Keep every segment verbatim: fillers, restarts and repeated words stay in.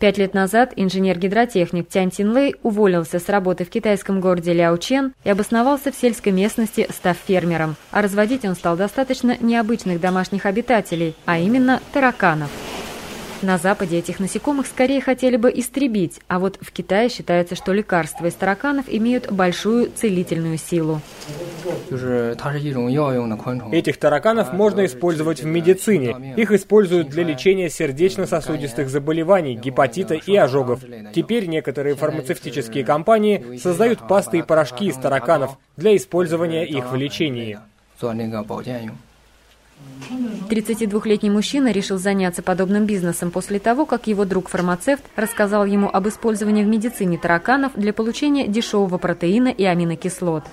Пять лет назад инженер-гидротехник Тянь Цинлэй уволился с работы в китайском городе Ляочэн и обосновался в сельской местности, став фермером. А разводить он стал достаточно необычных домашних обитателей, а именно тараканов. На Западе этих насекомых скорее хотели бы истребить, а вот в Китае считается, что лекарства из тараканов имеют большую целительную силу. Этих тараканов можно использовать в медицине. Их используют для лечения сердечно-сосудистых заболеваний, гепатита и ожогов. Теперь некоторые фармацевтические компании создают пасты и порошки из тараканов для использования их в лечении. тридцатидвухлетний мужчина решил заняться подобным бизнесом после того, как его друг-фармацевт рассказал ему об использовании в медицине тараканов для получения дешевого протеина и аминокислот.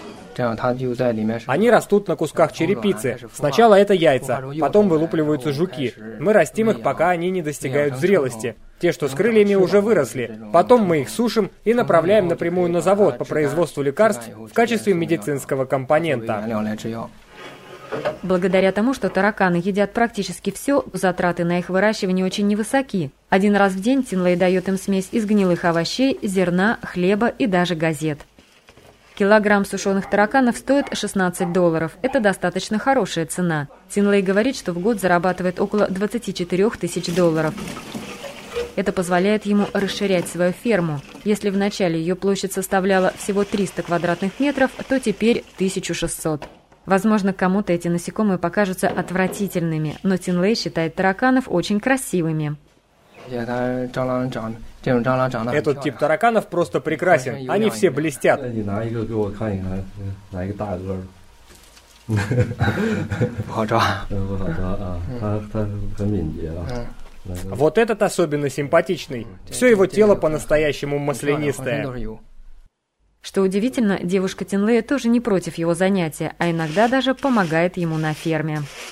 Они растут на кусках черепицы. Сначала это яйца, потом вылупливаются жуки. Мы растим их, пока они не достигают зрелости. Те, что с крыльями, уже выросли. Потом мы их сушим и направляем напрямую на завод по производству лекарств в качестве медицинского компонента. Благодаря тому, что тараканы едят практически все, затраты на их выращивание очень невысоки. Один раз в день Цинлэй дает им смесь из гнилых овощей, зерна, хлеба и даже газет. Килограмм сушеных тараканов стоит шестнадцать долларов. Это достаточно хорошая цена. Цинлэй говорит, что в год зарабатывает около двадцати четырёх тысяч долларов. Это позволяет ему расширять свою ферму. Если в начале ее площадь составляла всего триста квадратных метров, то теперь тысяча шестьсот. Возможно, кому-то эти насекомые покажутся отвратительными, но Цинлэй считает тараканов очень красивыми. Этот тип тараканов просто прекрасен. Они все блестят. Вот этот особенно симпатичный. Все его тело по-настоящему маслянистое. Что удивительно, девушка Цинлэя тоже не против его занятия, а иногда даже помогает ему на ферме.